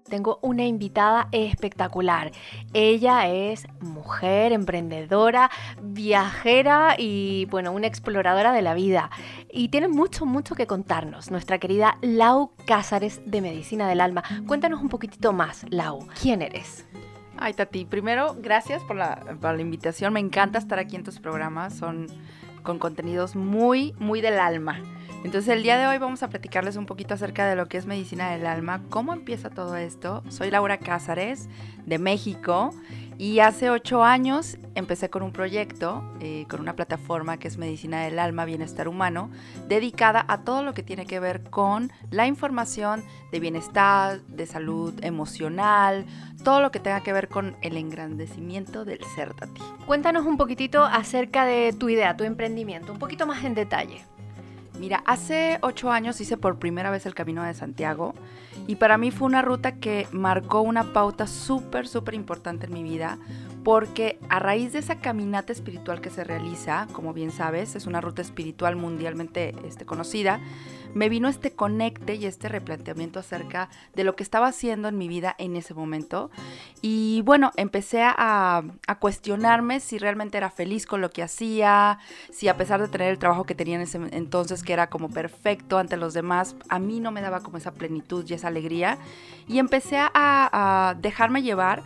tengo una invitada espectacular. Ella es mujer, emprendedora, viajera y, bueno, una exploradora de la vida. Y tiene mucho, mucho que contarnos. Nuestra querida Lau Cázares de Medicina del Alma. Cuéntanos un poquitito más, Lau. ¿Quién eres? Ay, Tati, primero, gracias por la invitación. Me encanta estar aquí en tus programas. Son con contenidos muy, muy del alma. Entonces, el día de hoy vamos a platicarles un poquito acerca de lo que es Medicina del Alma, cómo empieza todo esto. Soy Laura Cázares, de México, y hace 8 años empecé con un proyecto, con una plataforma que es Medicina del Alma, Bienestar Humano, dedicada a todo lo que tiene que ver con la información de bienestar, de salud emocional, todo lo que tenga que ver con el engrandecimiento del ser, Tati. Cuéntanos un poquitito acerca de tu idea, tu emprendimiento, un poquito más en detalle. Mira, hace 8 años hice por primera vez el Camino de Santiago y para mí fue una ruta que marcó una pauta súper, súper importante en mi vida porque a raíz de esa caminata espiritual que se realiza, como bien sabes, es una ruta espiritual mundialmente conocida, me vino este conecte y este replanteamiento acerca de lo que estaba haciendo en mi vida en ese momento. Y bueno, empecé a cuestionarme si realmente era feliz con lo que hacía, si a pesar de tener el trabajo que tenía en ese entonces, que era como perfecto ante los demás, a mí no me daba como esa plenitud y esa alegría. Y empecé a dejarme llevar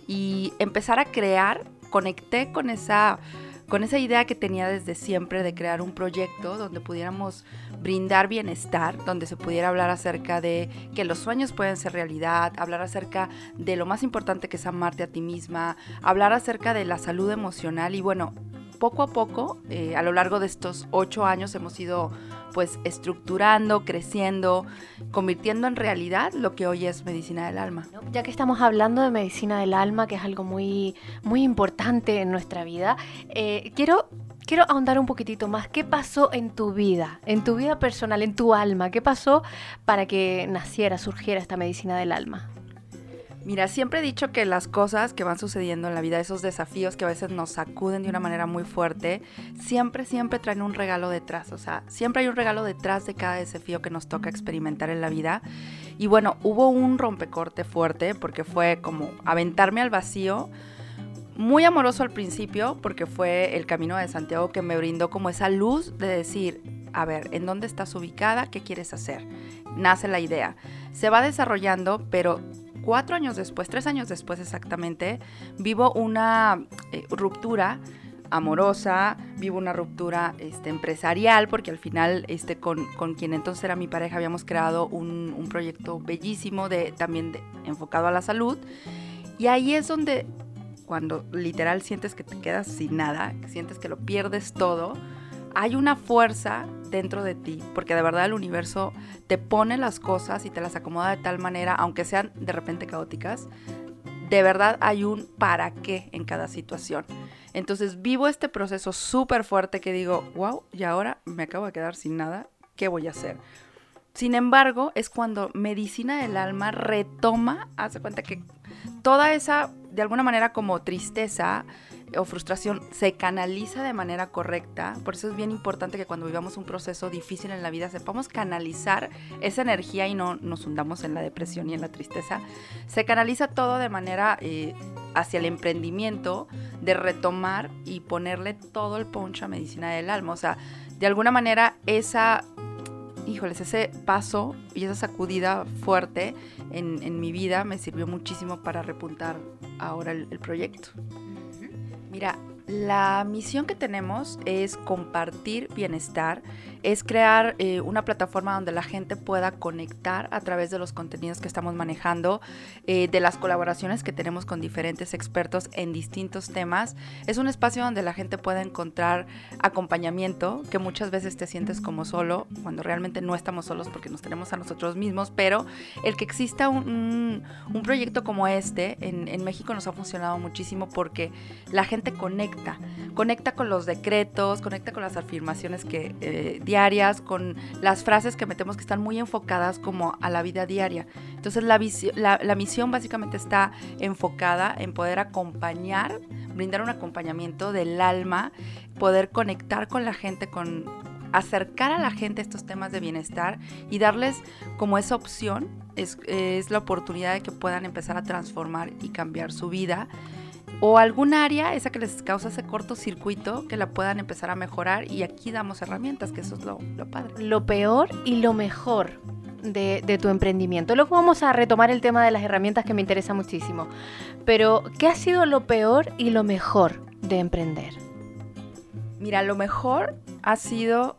y empezar a crear. Conecté con esa idea que tenía desde siempre de crear un proyecto donde pudiéramos brindar bienestar, donde se pudiera hablar acerca de que los sueños pueden ser realidad, hablar acerca de lo más importante que es amarte a ti misma, hablar acerca de la salud emocional y bueno, poco a poco, a lo largo de estos 8 años hemos ido pues estructurando, creciendo, convirtiendo en realidad lo que hoy es Medicina del Alma. Ya que estamos hablando de medicina del alma, que es algo muy, muy importante en nuestra vida, quiero ahondar un poquitito más. ¿Qué pasó en tu vida personal, en tu alma? ¿Qué pasó para que surgiera esta medicina del alma? Mira, siempre he dicho que las cosas que van sucediendo en la vida, esos desafíos que a veces nos sacuden de una manera muy fuerte, siempre traen un regalo detrás. O sea, siempre hay un regalo detrás de cada desafío que nos toca experimentar en la vida. Y bueno, hubo un rompecorte fuerte porque fue como aventarme al vacío. Muy amoroso al principio porque fue el Camino de Santiago que me brindó como esa luz de decir, a ver, ¿en dónde estás ubicada? ¿Qué quieres hacer? Nace la idea. Se va desarrollando, pero 4 años después, 3 años después exactamente, vivo una ruptura amorosa, vivo una ruptura empresarial, porque al final con quien entonces era mi pareja habíamos creado un proyecto bellísimo también enfocado a la salud, y ahí es donde cuando literal sientes que te quedas sin nada, sientes que lo pierdes todo, hay una fuerza dentro de ti, porque de verdad el universo te pone las cosas y te las acomoda de tal manera, aunque sean de repente caóticas, de verdad hay un para qué en cada situación. Entonces vivo este proceso súper fuerte que digo, wow, y ahora me acabo de quedar sin nada, ¿qué voy a hacer? Sin embargo, es cuando Medicina del Alma retoma, hace cuenta que toda esa, de alguna manera como tristeza o frustración, se canaliza de manera correcta. Por eso es bien importante que cuando vivamos un proceso difícil en la vida sepamos canalizar esa energía y no nos hundamos en la depresión y en la tristeza. Se canaliza todo de manera hacia el emprendimiento, de retomar y ponerle todo el punch a Medicina del Alma. O sea, de alguna manera ese paso y esa sacudida fuerte en mi vida me sirvió muchísimo para repuntar ahora el proyecto. Mira, la misión que tenemos es compartir bienestar, es crear una plataforma donde la gente pueda conectar a través de los contenidos que estamos manejando, de las colaboraciones que tenemos con diferentes expertos en distintos temas. Es un espacio donde la gente pueda encontrar acompañamiento, que muchas veces te sientes como solo, cuando realmente no estamos solos porque nos tenemos a nosotros mismos, pero el que exista un proyecto como en México nos ha funcionado muchísimo porque la gente conecta con los decretos, conecta con las afirmaciones diarias, con las frases que metemos que están muy enfocadas como a la vida diaria. Entonces la misión básicamente está enfocada en poder acompañar, brindar un acompañamiento del alma, poder conectar con la gente, acercar a la gente estos temas de bienestar y darles como esa opción es la oportunidad de que puedan empezar a transformar y cambiar su vida, o algún área, esa que les causa ese cortocircuito, que la puedan empezar a mejorar, y aquí damos herramientas, que eso es lo padre. Lo peor y lo mejor de tu emprendimiento. Luego vamos a retomar el tema de las herramientas, que me interesa muchísimo. Pero, ¿qué ha sido lo peor y lo mejor de emprender? Mira, lo mejor ha sido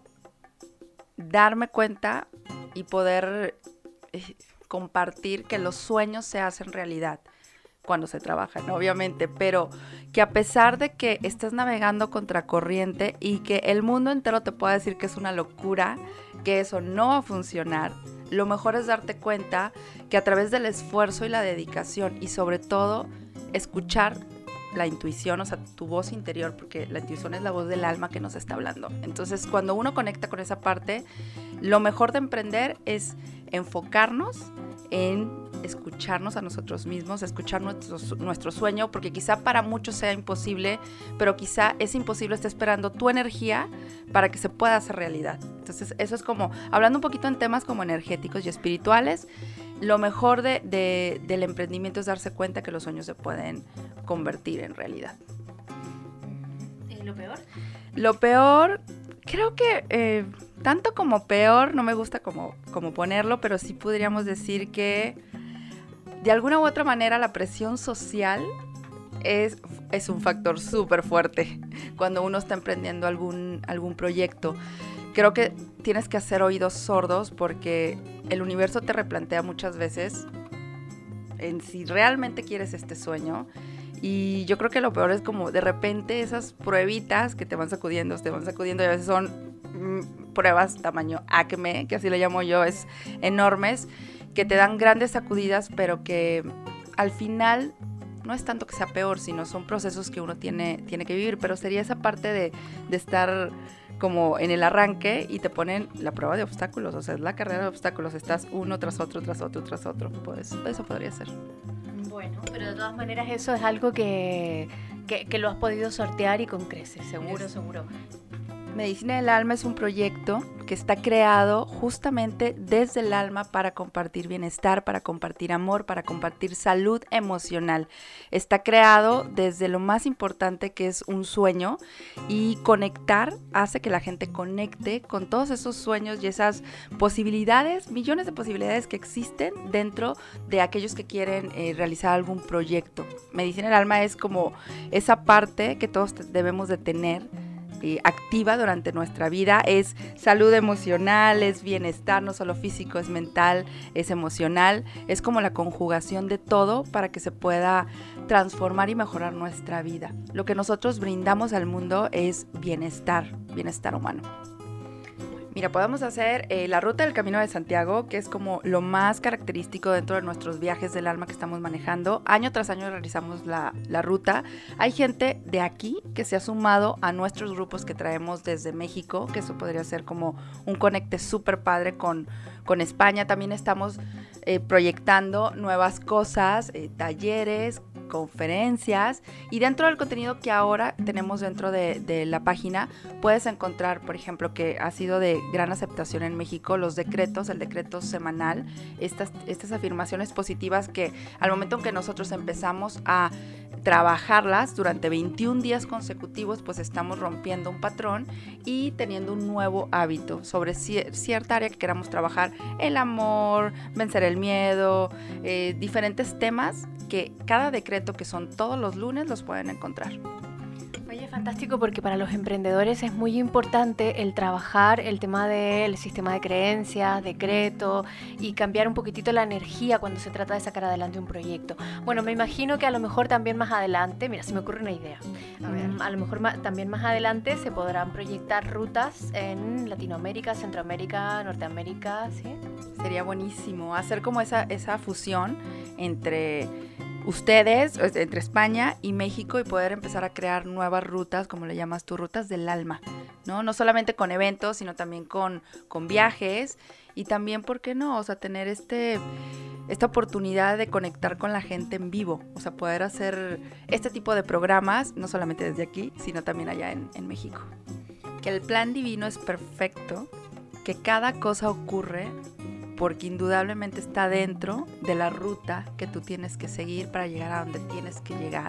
darme cuenta y poder compartir que los sueños se hacen realidad cuando se trabajan, obviamente, pero que a pesar de que estés navegando contracorriente y que el mundo entero te pueda decir que es una locura, que eso no va a funcionar, lo mejor es darte cuenta que a través del esfuerzo y la dedicación, y sobre todo escuchar la intuición, o sea, tu voz interior, porque la intuición es la voz del alma que nos está hablando. Entonces, cuando uno conecta con esa parte, lo mejor de emprender es enfocarnos en escucharnos a nosotros mismos, escuchar nuestro sueño, porque quizá para muchos sea imposible, pero quizá es imposible, está esperando tu energía para que se pueda hacer realidad. Entonces, eso es como, hablando un poquito en temas como energéticos y espirituales, lo mejor del emprendimiento es darse cuenta que los sueños se pueden convertir en realidad. ¿Y lo peor? Lo peor, creo que tanto como peor, no me gusta como ponerlo, pero sí podríamos decir que de alguna u otra manera la presión social es un factor súper fuerte cuando uno está emprendiendo algún proyecto. Creo que tienes que hacer oídos sordos, porque el universo te replantea muchas veces en si realmente quieres este sueño. Y yo creo que lo peor es como de repente esas pruebitas que te van sacudiendo, y a veces son pruebas tamaño acme, que así le llamo yo, es enormes, que te dan grandes sacudidas, pero que al final no es tanto que sea peor, sino son procesos que uno tiene que vivir. Pero sería esa parte de estar como en el arranque y te ponen la prueba de obstáculos, o sea, es la carrera de obstáculos, estás uno tras otro, tras otro, tras otro, pues eso podría ser. Bueno, pero de todas maneras eso es algo que lo has podido sortear y con creces, seguro. Medicina del Alma es un proyecto que está creado justamente desde el alma para compartir bienestar, para compartir amor, para compartir salud emocional. Está creado desde lo más importante, que es un sueño, y conectar hace que la gente conecte con todos esos sueños y esas posibilidades, millones de posibilidades que existen dentro de aquellos que quieren realizar algún proyecto. Medicina del Alma es como esa parte que todos debemos de tener activa durante nuestra vida. Es salud emocional, es bienestar, no solo físico, es mental, es emocional, es como la conjugación de todo para que se pueda transformar y mejorar nuestra vida. Lo que nosotros brindamos al mundo es bienestar humano. Mira, podemos hacer la ruta del Camino de Santiago, que es como lo más característico dentro de nuestros viajes del alma que estamos manejando. Año tras año realizamos la ruta. Hay gente de aquí que se ha sumado a nuestros grupos que traemos desde México, que eso podría ser como un conecte súper padre con España. También estamos proyectando nuevas cosas, talleres, conferencias, y dentro del contenido que ahora tenemos dentro de la página puedes encontrar, por ejemplo, que ha sido de gran aceptación en México, los decretos, el decreto semanal, estas afirmaciones positivas que al momento en que nosotros empezamos a trabajarlas durante 21 días consecutivos, pues estamos rompiendo un patrón y teniendo un nuevo hábito sobre cierta área que queramos trabajar, el amor, vencer el miedo, diferentes temas que cada decreto, que son todos los lunes, los pueden encontrar. Oye, fantástico, porque para los emprendedores es muy importante el trabajar el tema del sistema de creencias, decreto, y cambiar un poquitito la energía cuando se trata de sacar adelante un proyecto. Bueno, me imagino que a lo mejor también más adelante, mira, se me ocurre una idea. A lo mejor también más adelante se podrán proyectar rutas en Latinoamérica, Centroamérica, Norteamérica, ¿sí? Sería buenísimo hacer como esa fusión entre ustedes, entre España y México, y poder empezar a crear nuevas rutas, como le llamas tú, rutas del alma, ¿no? No solamente con eventos, sino también con viajes, y también, ¿por qué no? O sea, tener esta oportunidad de conectar con la gente en vivo, o sea, poder hacer este tipo de programas, no solamente desde aquí, sino también allá en México. Que el plan divino es perfecto, que cada cosa ocurre porque indudablemente está dentro de la ruta que tú tienes que seguir para llegar a donde tienes que llegar.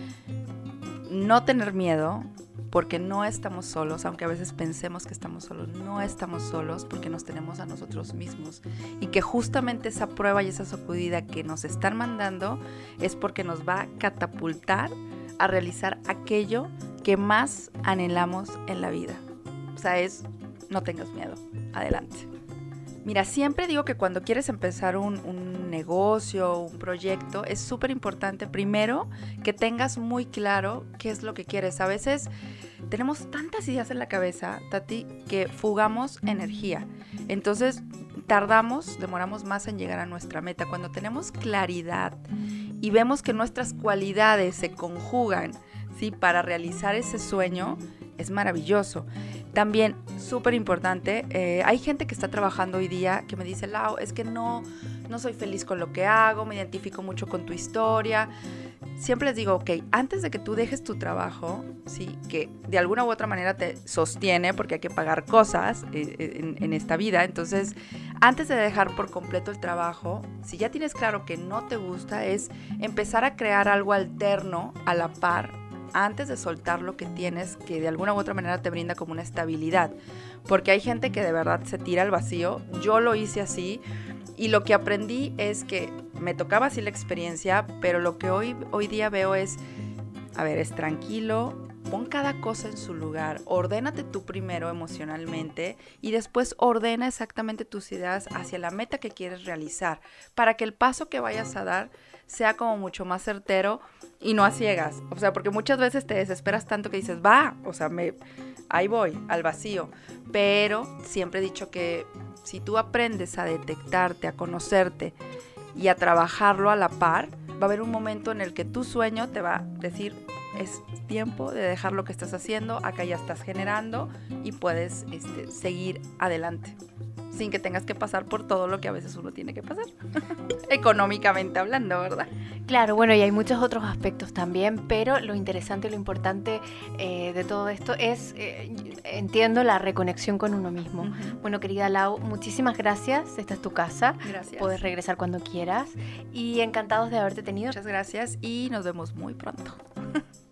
No tener miedo, porque no estamos solos, aunque a veces pensemos que estamos solos, no estamos solos porque nos tenemos a nosotros mismos. Y que justamente esa prueba y esa sacudida que nos están mandando es porque nos va a catapultar a realizar aquello que más anhelamos en la vida. O sea, no tengas miedo, adelante. Mira, siempre digo que cuando quieres empezar un negocio, un proyecto, es súper importante primero que tengas muy claro qué es lo que quieres. A veces tenemos tantas ideas en la cabeza, Tati, que fugamos energía. Entonces demoramos más en llegar a nuestra meta. Cuando tenemos claridad y vemos que nuestras cualidades se conjugan, ¿sí?, para realizar ese sueño, es maravilloso. También, súper importante, hay gente que está trabajando hoy día que me dice, Lau, es que no soy feliz con lo que hago, me identifico mucho con tu historia. Siempre les digo, ok, antes de que tú dejes tu trabajo, ¿sí?, que de alguna u otra manera te sostiene porque hay que pagar cosas en esta vida. Entonces, antes de dejar por completo el trabajo, si ya tienes claro que no te gusta, es empezar a crear algo alterno a la par antes de soltar lo que tienes, que de alguna u otra manera te brinda como una estabilidad. Porque hay gente que de verdad se tira al vacío. Yo lo hice así. Y lo que aprendí es que me tocaba así la experiencia, pero lo que hoy día veo es, a ver, es tranquilo, pon cada cosa en su lugar, ordénate tú primero emocionalmente y después ordena exactamente tus ideas hacia la meta que quieres realizar, para que el paso que vayas a dar sea como mucho más certero y no a ciegas. O sea, porque muchas veces te desesperas tanto que dices, ahí voy, al vacío. Pero siempre he dicho que si tú aprendes a detectarte, a conocerte y a trabajarlo a la par, va a haber un momento en el que tu sueño te va a decir, es tiempo de dejar lo que estás haciendo, acá ya estás generando y puedes seguir adelante, sin que tengas que pasar por todo lo que a veces uno tiene que pasar, económicamente hablando, ¿verdad? Claro, bueno, y hay muchos otros aspectos también, pero lo interesante y lo importante de todo esto es, entiendo, la reconexión con uno mismo. Uh-huh. Bueno, querida Lau, muchísimas gracias, esta es tu casa. Gracias. Puedes regresar cuando quieras y encantados de haberte tenido. Muchas gracias y nos vemos muy pronto.